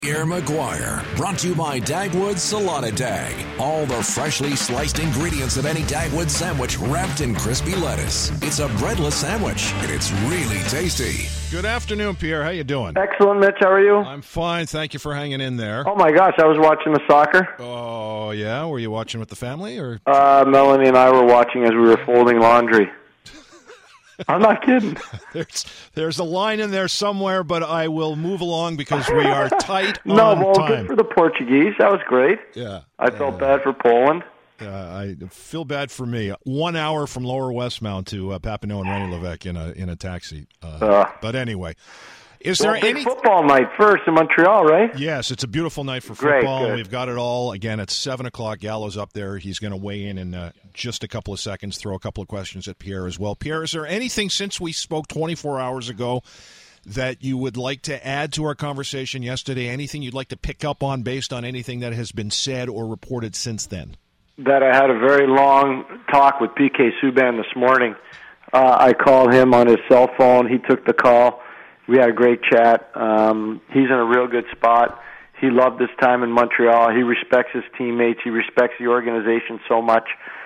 Pierre McGuire, brought to you by Dagwood Salada Dag. All the freshly sliced ingredients of any Dagwood sandwich wrapped in crispy lettuce. It's a breadless sandwich, and it's really tasty. Good afternoon, Pierre. How you doing? Excellent, Mitch. How are you? I'm fine. Thank you for hanging in there. Oh, my gosh. I was watching the soccer. Oh, yeah? Were you watching with the family? Or? Melanie and I were watching as we were folding laundry. I'm not kidding. There's a line in there somewhere, but I will move along because we are tight on time. Good for the Portuguese. That was great. Yeah. I felt bad for Poland. I feel bad for me. 1 hour from Lower Westmount to Papineau and René-Lévesque in a taxi. But anyway. Is there any football night first in Montreal, right? Yes, it's a beautiful night for football. Great, We've got it all. Again, at 7 o'clock. Gallo's up there. He's going to weigh in just a couple of seconds, throw a couple of questions at Pierre as well. Pierre, is there anything since we spoke 24 hours ago that you would like to add to our conversation yesterday? Anything you'd like to pick up on based on anything that has been said or reported since then? That I had a very long talk with PK Subban this morning. I called him on his cell phone. He took the call. We had a great chat. He's in a real good spot. He loved his time in Montreal. He respects his teammates. He respects the organization so much.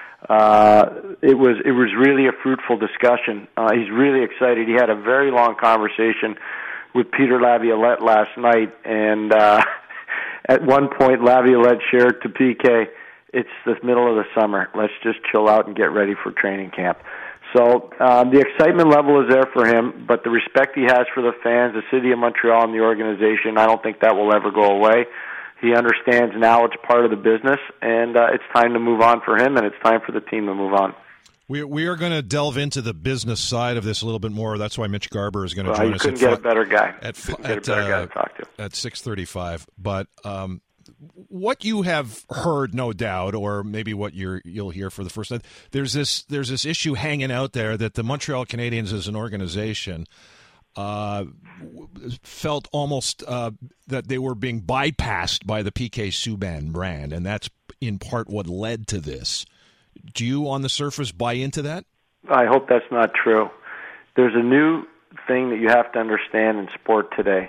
It was really a fruitful discussion. He's really excited. He had a very long conversation with Peter Laviolette last night, and at one point Laviolette shared to PK, "It's the middle of the summer. Let's just chill out and get ready for training camp." So the excitement level is there for him, but the respect he has for the fans, the city of Montreal, and the organization, I don't think that will ever go away. He understands now it's part of the business, and it's time to move on for him, and it's time for the team to move on. We are going to delve into the business side of this a little bit more. That's why Mitch Garber is going to join us. You couldn't get a better guy. At talk to. At 6:35. But what you have heard, no doubt, or maybe what you'll hear for the first time, there's this issue hanging out there that the Montreal Canadiens as an organization felt almost that they were being bypassed by the PK Subban brand, and that's in part what led to this. Do you, on the surface, buy into that? I hope that's not true. There's a new thing that you have to understand in sport today.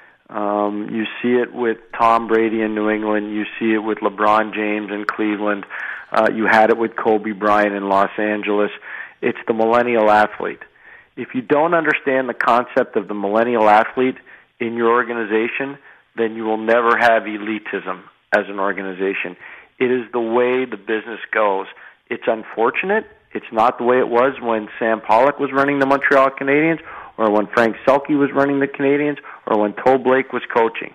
You see it with Tom Brady in New England. You see it with LeBron James in Cleveland. You had it with Kobe Bryant in Los Angeles. It's the millennial athlete. If you don't understand the concept of the millennial athlete in your organization, then you will never have elitism as an organization. It is the way the business goes. It's unfortunate. It's not the way it was when Sam Pollock was running the Montreal Canadiens, or when Frank Selke was running the Canadiens, or when Toe Blake was coaching.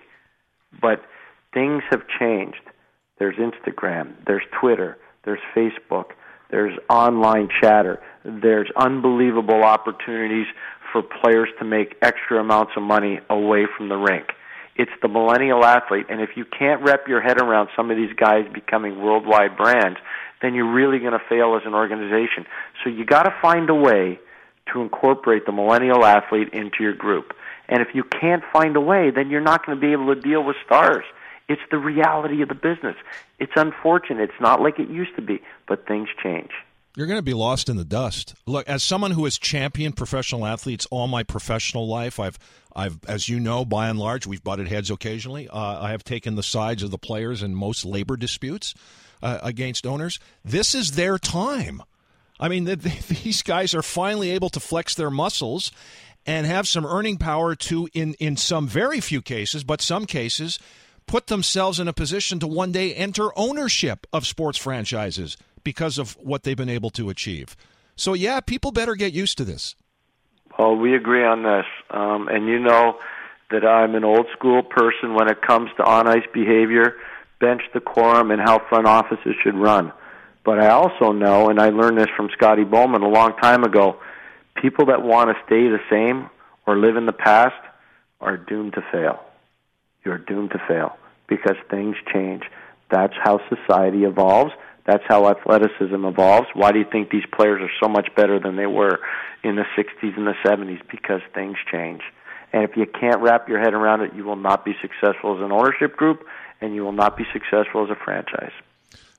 But things have changed. There's Instagram, there's Twitter, there's Facebook, there's online chatter, there's unbelievable opportunities for players to make extra amounts of money away from the rink. It's the millennial athlete, and if you can't wrap your head around some of these guys becoming worldwide brands, then you're really going to fail as an organization. So you got to find a way to incorporate the millennial athlete into your group. And if you can't find a way, then you're not going to be able to deal with stars. It's the reality of the business. It's unfortunate. It's not like it used to be, but things change. You're going to be lost in the dust. Look, as someone who has championed professional athletes all my professional life, I've, as you know, by and large, we've butted heads occasionally. I have taken the sides of the players in most labor disputes against owners. This is their time. I mean, these guys are finally able to flex their muscles and have some earning power to, in some very few cases, but some cases, put themselves in a position to one day enter ownership of sports franchises because of what they've been able to achieve. So, yeah, people better get used to this. Well, we agree on this. And you know that I'm an old-school person when it comes to on-ice behavior, bench decorum, and how front offices should run. But I also know, and I learned this from Scotty Bowman a long time ago, people that want to stay the same or live in the past are doomed to fail. You're doomed to fail because things change. That's how society evolves. That's how athleticism evolves. Why do you think these players are so much better than they were in the 60s and the 70s? Because things change. And if you can't wrap your head around it, you will not be successful as an ownership group, and you will not be successful as a franchise.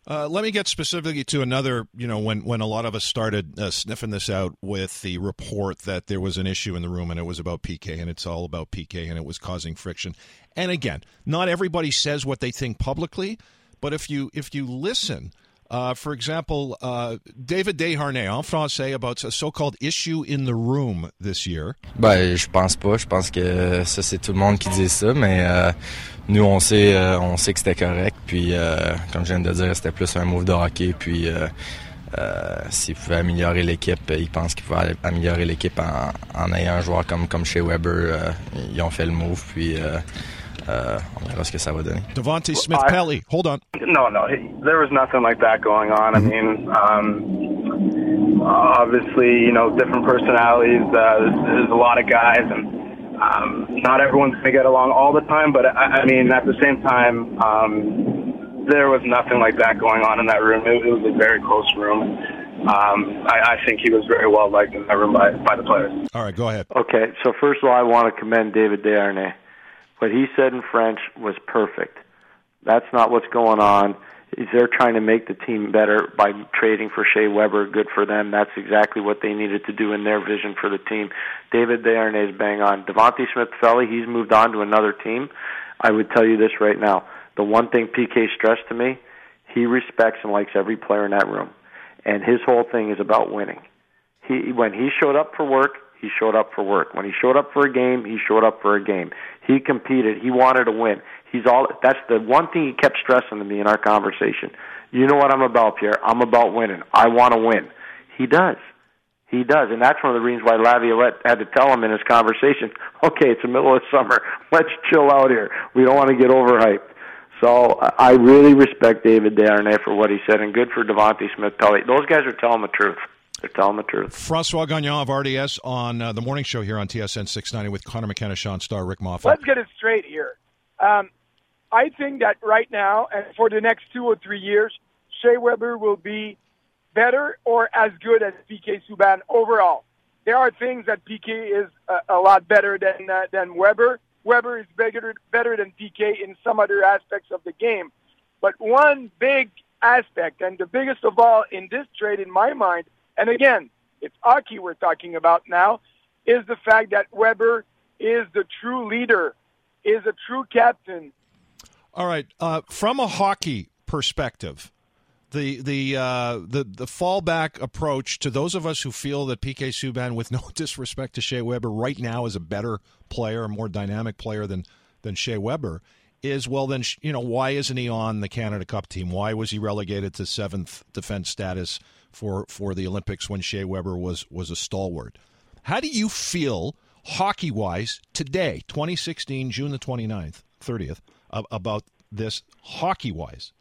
Let me get specifically to another, when a lot of us started sniffing this out with the report that there was an issue in the room and it was about PK and it's all about PK and it was causing friction. And again, not everybody says what they think publicly, but if you listen, for example, David Desharnais en français about a so-called issue in the room this year. Ben, je pense pas. Je pense que ça, c'est tout le monde qui dit ça, mais nous, on sait que c'était correct. Puis, comme je viens de dire, c'était plus un move de hockey. Puis, s'il pouvait améliorer l'équipe, il pense qu'il pouvait améliorer l'équipe en ayant un joueur comme Shea Weber. Ils ont fait le move, puis on verra ce que ça va donner. Devante Smith-Pelly, hold on. No, there was nothing like that going on. I mean, obviously, different personalities. There's a lot of guys, and not everyone's going to get along all the time. But I mean, at the same time, there was nothing like that going on in that room. It was a very close room. I think he was very well liked in that room by the players. All right, go ahead. Okay, so first of all, I want to commend David Desharnais. What he said in French was perfect. That's not what's going on. They're trying to make the team better by trading for Shea Weber. Good for them. That's exactly what they needed to do in their vision for the team. David Desharnais is bang on. Devante Smith-Pelly, he's moved on to another team. I would tell you this right now. The one thing PK stressed to me, he respects and likes every player in that room. And his whole thing is about winning. When he showed up for work, he showed up for work. When he showed up for a game, he showed up for a game. He competed. He wanted to win. That's the one thing he kept stressing to me in our conversation. You know what I'm about, Pierre. I'm about winning. I want to win. He does. He does. And that's one of the reasons why Laviolette had to tell him in his conversation, okay, it's the middle of summer. Let's chill out here. We don't want to get overhyped. So I really respect David Desharnais for what he said, and good for Devante Smith-Pelly. Those guys are telling the truth. They're telling the truth. Francois Gagnon of RDS on the morning show here on TSN 690 with Connor McKenna, Sean Starr, Rick Moffat. Let's get it straight here. I think that right now and for the next 2 or 3 years, Shea Weber will be better or as good as PK Subban overall. There are things that PK is a lot better than Weber. Weber is better than PK in some other aspects of the game. But one big aspect, and the biggest of all in this trade in my mind, and again, it's hockey we're talking about now, is the fact that Weber is the true leader, is a true captain. All right, from a hockey perspective, the fallback approach to those of us who feel that PK Subban, with no disrespect to Shea Weber, right now is a better player, a more dynamic player than Shea Weber, is, well, then, why isn't he on the Canada Cup team? Why was he relegated to 7th defense status for the Olympics when Shea Weber was a stalwart? How do you feel hockey-wise today, 2016, June the 30th, about this hockey-wise?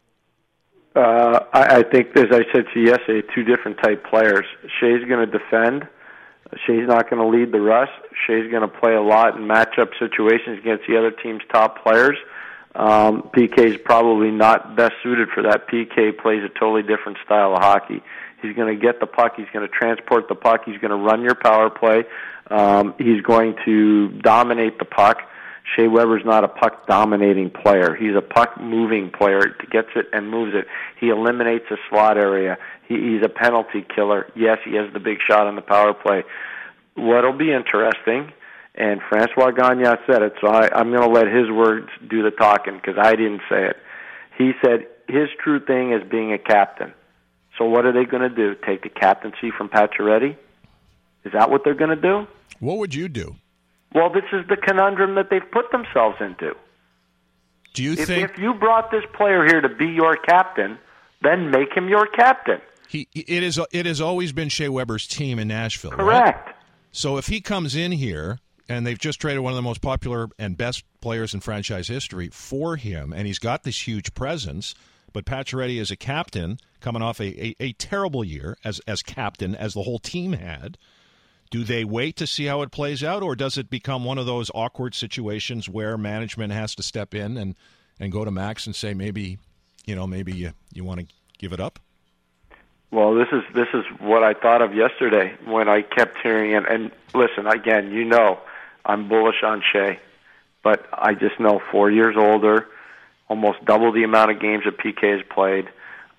I think, as I said to you yesterday, two different type players. Shea's going to defend. Shea's not going to lead the rush. Shea's going to play a lot in matchup situations against the other team's top players. PK's probably not best suited for that. PK plays a totally different style of hockey. He's going to get the puck. He's going to transport the puck. He's going to run your power play. He's going to dominate the puck. Shea Weber's not a puck-dominating player. He's a puck-moving player. He gets it and moves it. He eliminates a slot area. He's a penalty killer. Yes, he has the big shot on the power play. What'll be interesting, and Francois Gagnon said it, so I'm going to let his words do the talking because I didn't say it. He said his true thing is being a captain. So what are they going to do? Take the captaincy from Pacioretty? Is that what they're going to do? What would you do? Well, this is the conundrum that they've put themselves into. Do you think if you brought this player here to be your captain, then make him your captain? It has always been Shea Weber's team in Nashville. Correct. Right? So if he comes in here, and they've just traded one of the most popular and best players in franchise history for him, and he's got this huge presence, but Pacioretty is a captain coming off a terrible year as captain, as the whole team had. Do they wait to see how it plays out, or does it become one of those awkward situations where management has to step in and go to Max and say maybe you want to give it up? Well, this is what I thought of yesterday when I kept hearing it. And listen, again, I'm bullish on Shea, but I just know 4 years older, almost double the amount of games that PK has played.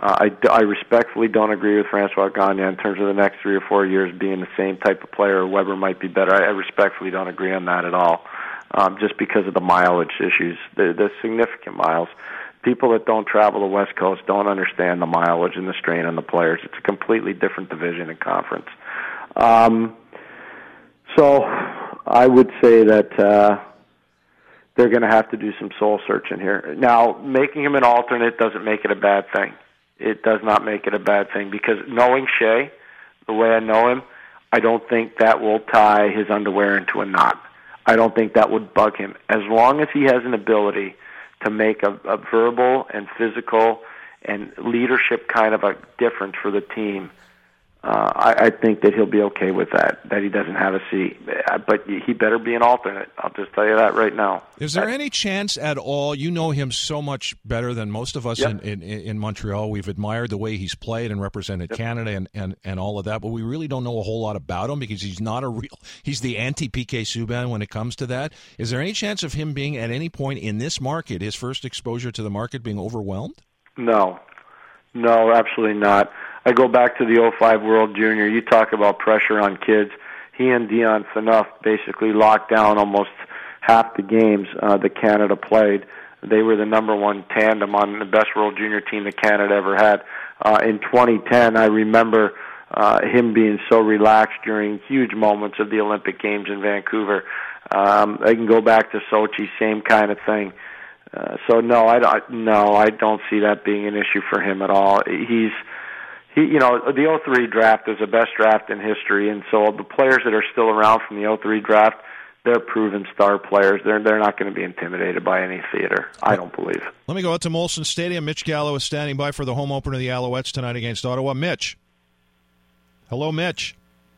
I respectfully don't agree with Francois Gagnon in terms of the next 3 or 4 years being the same type of player. Weber might be better. I respectfully don't agree on that at all, just because of the mileage issues, the significant miles. People that don't travel the West Coast don't understand the mileage and the strain on the players. It's a completely different division and conference. So I would say that they're going to have to do some soul searching here. Now, making him an alternate doesn't make it a bad thing. It does not make it a bad thing, because knowing Shea, the way I know him, I don't think that will tie his underwear into a knot. I don't think that would bug him. As long as he has an ability to make a verbal and physical and leadership kind of a difference for the team, I think that he'll be okay with that he doesn't have a seat. But he better be an alternate. I'll just tell you that right now. Is there any chance at all? You know him so much better than most of us in Montreal. We've admired the way he's played and represented Canada and all of that, but we really don't know a whole lot about him, because he's the anti-PK Subban when it comes to that. Is there any chance of him being, at any point in this market, his first exposure to the market, being overwhelmed? No, absolutely not. I go back to the 05 World Junior. You talk about pressure on kids. He and Dion Phaneuf basically locked down almost half the games that Canada played. They were the number one tandem on the best World Junior team that Canada ever had. In 2010, I remember him being so relaxed during huge moments of the Olympic Games in Vancouver. I can go back to Sochi, same kind of thing. So no, I don't see that being an issue for him at all. The 03 draft is the best draft in history, and so the players that are still around from the 03 draft, they're proven star players. They're not going to be intimidated by any theater, I don't believe. Let me go out to Molson Stadium. Mitch Gallo is standing by for the home opener of the Alouettes tonight against Ottawa. Mitch. Hello, Mitch.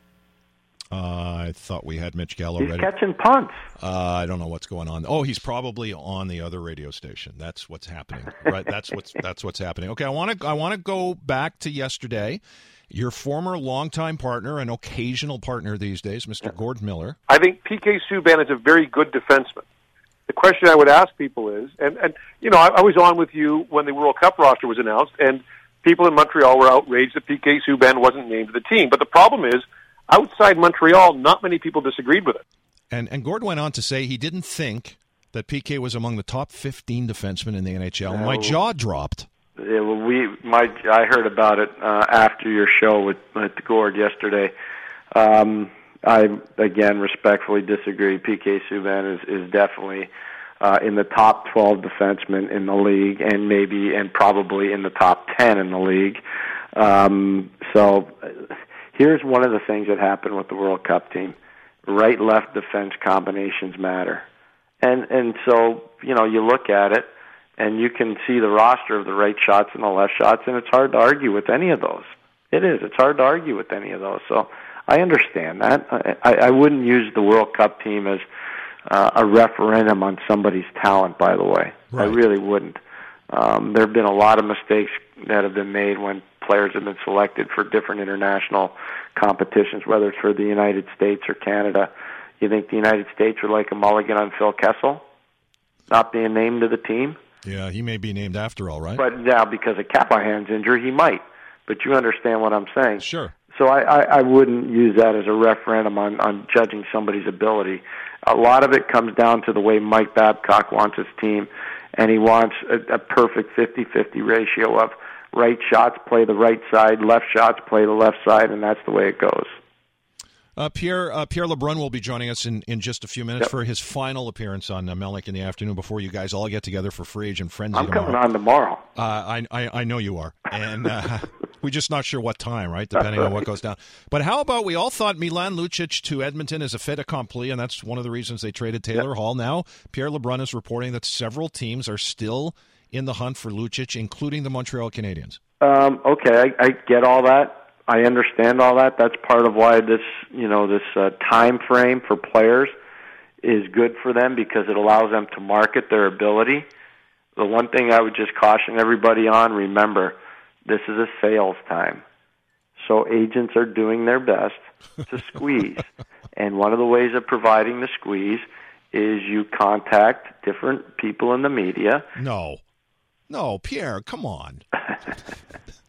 I thought we had Mitch Gallo ready. He's catching punts. I don't know what's going on. Oh, he's probably on the other radio station. That's what's happening. Right? That's what's happening. Okay, I want to go back to yesterday. Your former longtime partner and occasional partner these days, Mr. Gord Miller. I think PK Subban is a very good defenseman. The question I would ask people is, and I was on with you when the World Cup roster was announced, and people in Montreal were outraged that PK Subban wasn't named to the team. But the problem is, outside Montreal, not many people disagreed with it. And Gord went on to say he didn't think that PK was among the top 15 defensemen in the NHL. My jaw dropped. Yeah, I heard about it after your show with Gord yesterday. I again respectfully disagree. PK Subban is definitely in the top 12 defensemen in the league, and probably in the top 10 in the league. So here's one of the things that happened with the World Cup team. Right-left defense combinations matter. And so, you look at it, and you can see the roster of the right shots and the left shots, and it's hard to argue with any of those. It is. It's hard to argue with any of those. So I understand that. I wouldn't use the World Cup team as a referendum on somebody's talent, by the way. Right. I really wouldn't. There have been a lot of mistakes that have been made when players have been selected for different international competitions, whether it's for the United States or Canada. You think the United States would like a mulligan on Phil Kessel not being named to the team? Yeah, he may be named after all, right? But now, because of Callahan's injury, he might. But you understand what I'm saying. Sure. So I wouldn't use that as a referendum on judging somebody's ability. A lot of it comes down to the way Mike Babcock wants his team, and he wants a perfect 50-50 ratio of right shots play the right side, left shots play the left side, and that's the way it goes. Pierre LeBrun will be joining us in just a few minutes for his final appearance on Melnick in the afternoon before you guys all get together for Free Agent Frenzy tomorrow. I'm coming on tomorrow. I know you are. And we're just not sure what time, right, depending on what goes down. But how about we all thought Milan Lucic to Edmonton is a fait accompli, and that's one of the reasons they traded Taylor Hall. Now Pierre LeBrun is reporting that several teams are still in the hunt for Lucic, including the Montreal Canadiens. Okay, I get all that. I understand all that. That's part of why this time frame for players is good for them, because it allows them to market their ability. The one thing I would just caution everybody on, remember, this is a sales time. So agents are doing their best to squeeze. And one of the ways of providing the squeeze is you contact different people in the media. No, Pierre, come on.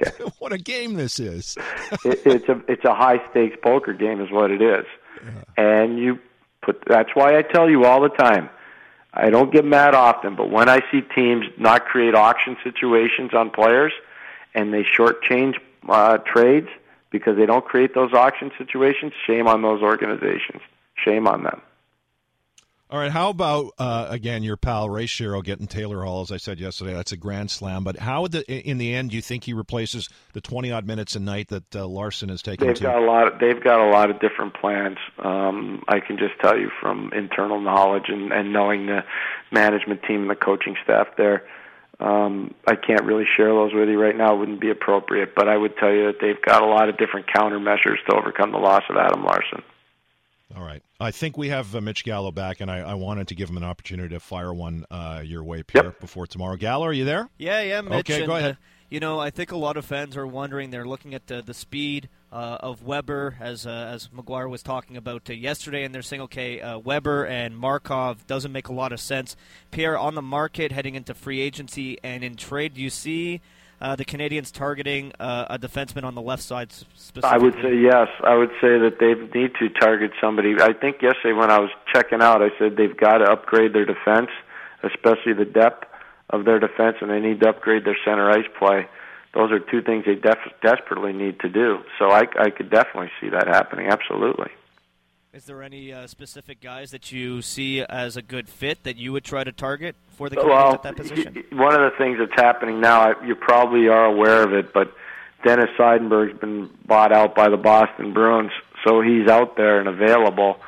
What a game this is. It's a high-stakes poker game is what it is. And that's why I tell you all the time, I don't get mad often, but when I see teams not create auction situations on players and they shortchange trades because they don't create those auction situations, shame on those organizations. Shame on them. All right, how about, again, your pal Ray Shero getting Taylor Hall, as I said yesterday, that's a grand slam, but how, in the end, do you think he replaces the 20-odd minutes a night that Larson is taking? They've got a lot of different plans. I can just tell you from internal knowledge and knowing the management team and the coaching staff there. I can't really share those with you right now. It wouldn't be appropriate, but I would tell you that they've got a lot of different countermeasures to overcome the loss of Adam Larson. All right. I think we have Mitch Gallo back, and I wanted to give him an opportunity to fire one your way, Pierre, before tomorrow. Gallo, are you there? Yeah, Mitch. Okay, go ahead. I think a lot of fans are wondering, they're looking at the speed of Weber, as McGuire was talking about yesterday, and they're saying, okay, Weber and Markov doesn't make a lot of sense. Pierre, on the market, heading into free agency and in trade, do you see the Canadians targeting a defenseman on the left side specifically? I would say yes. I would say that they need to target somebody. I think yesterday when I was checking out, I said they've got to upgrade their defense, especially the depth of their defense, and they need to upgrade their center ice play. Those are two things they desperately need to do. So I could definitely see that happening, absolutely. Is there any specific guys that you see as a good fit that you would try to target for the Canadians at that position? One of the things that's happening now, you probably are aware of it, but Dennis Seidenberg's been bought out by the Boston Bruins, so he's out there and available.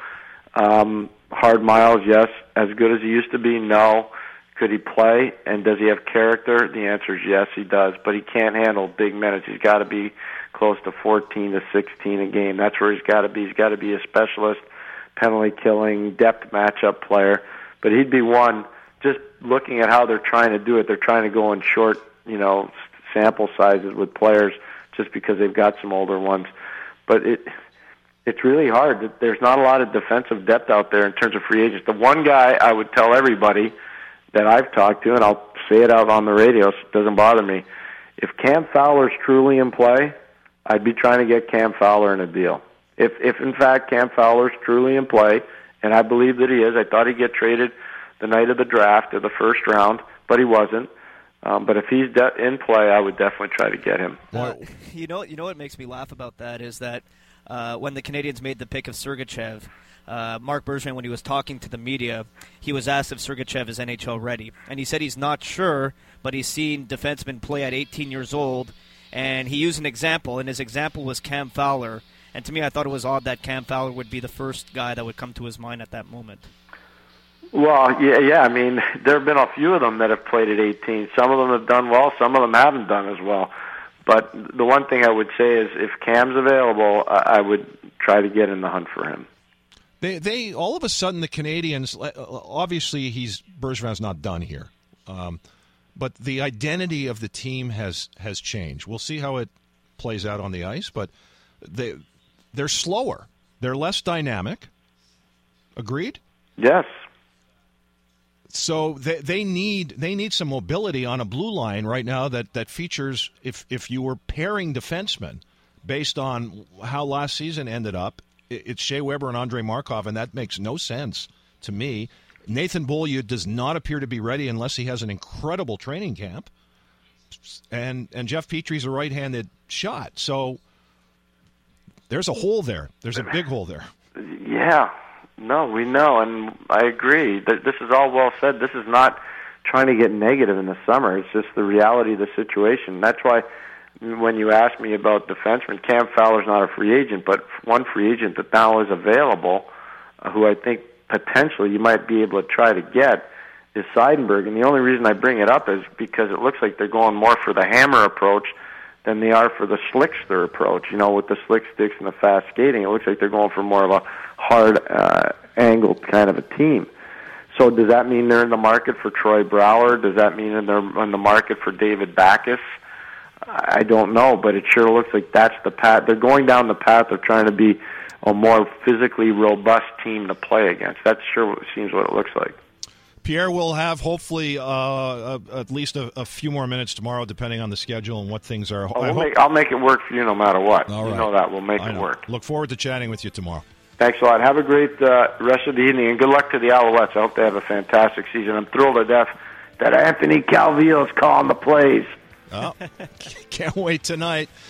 Hard Miles, yes. As good as he used to be, no. Could he play, and does he have character? The answer is yes, he does, but he can't handle big minutes. He's got to be close to 14 to 16 a game. That's where he's got to be. He's got to be a specialist, penalty-killing, depth matchup player. But he'd be one, just looking at how they're trying to do it, they're trying to go in short, sample sizes with players just because they've got some older ones. But it's really hard. There's not a lot of defensive depth out there in terms of free agents. The one guy I would tell everybody that I've talked to, and I'll say it out on the radio so it doesn't bother me, if Cam Fowler's truly in play, I'd be trying to get Cam Fowler in a deal. If in fact Cam Fowler's truly in play, and I believe that he is, I thought he'd get traded the night of the draft or the first round, but he wasn't. But if he's in play, I would definitely try to get him. You know what makes me laugh about that is that when the Canadians made the pick of Sergachev, Marc Bergevin, when he was talking to the media, he was asked if Sergachev is NHL ready, and he said he's not sure, but he's seen defensemen play at 18 years old, and he used an example, and his example was Cam Fowler. And to me, I thought it was odd that Cam Fowler would be the first guy that would come to his mind at that moment. Well, yeah. I mean, there have been a few of them that have played at 18. Some of them have done well. Some of them haven't done as well. But the one thing I would say is if Cam's available, I would try to get in the hunt for him. They all of a sudden, the Canadians, obviously Bergevin's not done here. But the identity of the team has changed. We'll see how it plays out on the ice, but they're slower. They're less dynamic. Agreed? Yes. So they need some mobility on a blue line right now that features, if you were pairing defensemen based on how last season ended up, it's Shea Weber and Andrei Markov, and that makes no sense to me. Nathan Beaulieu does not appear to be ready unless he has an incredible training camp. And Jeff Petry's a right-handed shot. So there's a hole there. There's a big hole there. Yeah. No, we know, and I agree. This is all well said. This is not trying to get negative in the summer. It's just the reality of the situation. That's why when you ask me about defensemen, Cam Fowler's not a free agent, but one free agent that now is available, who I think potentially you might be able to try to get, is Seidenberg. And the only reason I bring it up is because it looks like they're going more for the hammer approach than they are for the slickster approach, with the slick sticks and the fast skating. It looks like they're going for more of a hard angled kind of a team. So does that mean they're in the market for Troy Brouwer? Does that mean they're in the market for David Backes? I don't know, but it sure looks like that's the path. They're going down the path of trying to be a more physically robust team to play against. That's sure what seems what it looks like. Pierre will have hopefully at least a few more minutes tomorrow, depending on the schedule and what things are. I'll make it work for you no matter what. All right. You know that. We'll make it work. Look forward to chatting with you tomorrow. Thanks a lot. Have a great rest of the evening, and good luck to the Alouettes. I hope they have a fantastic season. I'm thrilled to death that Anthony Calvillo is calling the plays. Oh, can't wait tonight.